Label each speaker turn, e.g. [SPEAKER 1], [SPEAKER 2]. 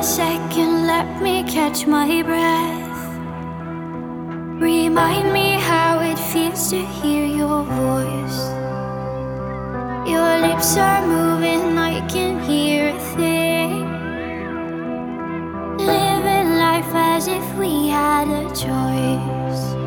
[SPEAKER 1] second, let me catch my breath. Remind me how it feels to hear your voice. Your lips are moving, I can hear a thing. Living life as if we had a choice.